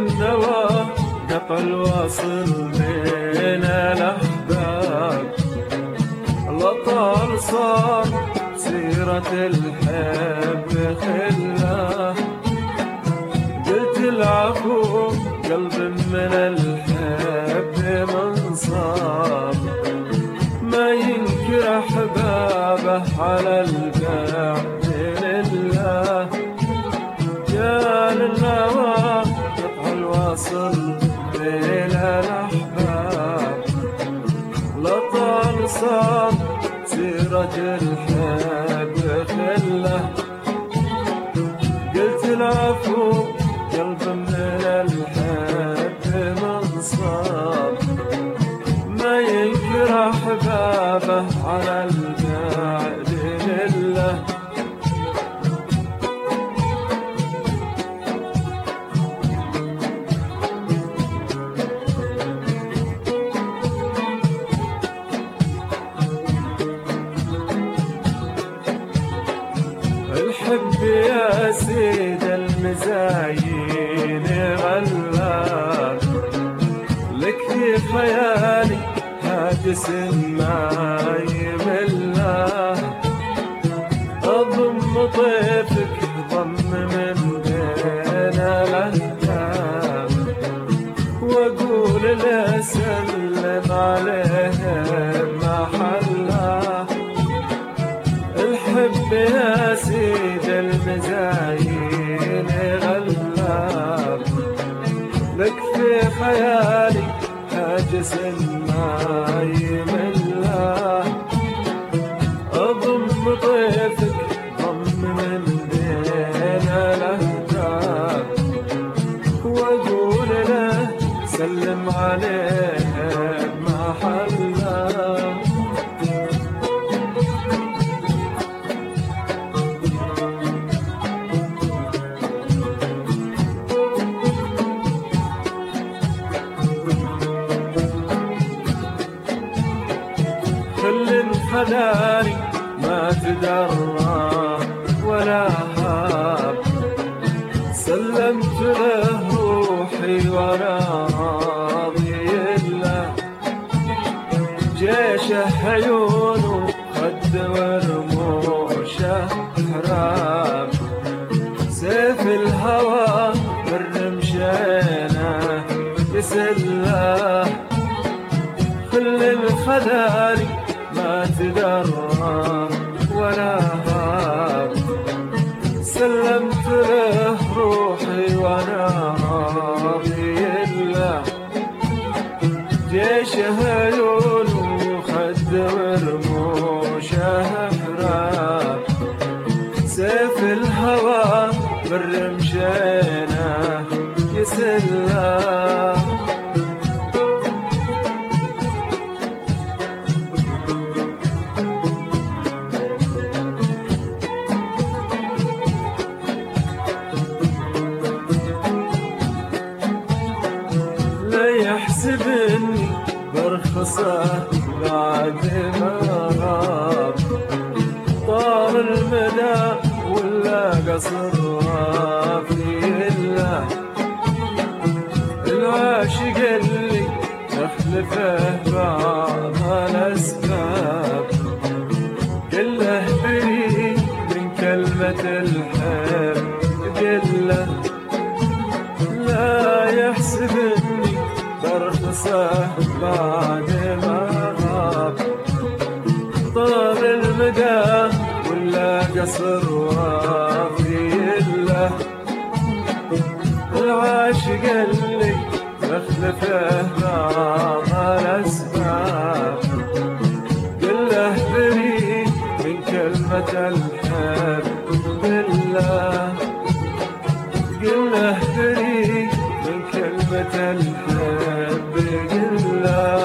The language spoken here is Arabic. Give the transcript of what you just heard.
النوى نقل واصل بين الأحباب، الأطال صار سيرة الحب خلة، قلت العفو قلب من الحب منصاب، ما ينكر أحبابه على البعد لله، يا للنوى قطع الواصل بين الأحباب، الأطال صار سيرة الحب خلة، قلت العفو قلب من الحب منصاب، ما ينكر أحبابه على البعد لله. الحب يا سيد المزايين غلاب، لك في خيالي هاجس ما يمله، أضم طيفك ضم من بين الأهداب، وأقول له سلم عليه محله، الحب يا سيد المزايين غلاب، لك في خيالي هاجس ما يمله، أضم طيفك ضم من بين الأهداب، وأقول له سلم عليه بمحله. خلاني ما تدرى ولا هاب، سلمت له روحي وانا راضي له، جيشه عيونه خد ورموشه حراب، سيف الهوى بالرمشينه يسله، خل خلاني ما تدرى ولا هاب، سلمت له روحي وانا راضي له، جيشه عيونه خد ورموشه حراب، سيف الهوى بالرمشينه يسله، يحسب اني برخصه بعد ما غاب، طار المدى ولا قصر في الله، العاشق اللي تخلفه بعض الاسباب، قله بريء من كلمة الحب قله، لا يحسب اني برخصه بعد ما غاب، طال المدى ولا قصر وافي له، العاشق اللي تخلفه بعض الأسباب، قله بريء من كلمة الحب بالله، قله بريء من كلمة الحب قله.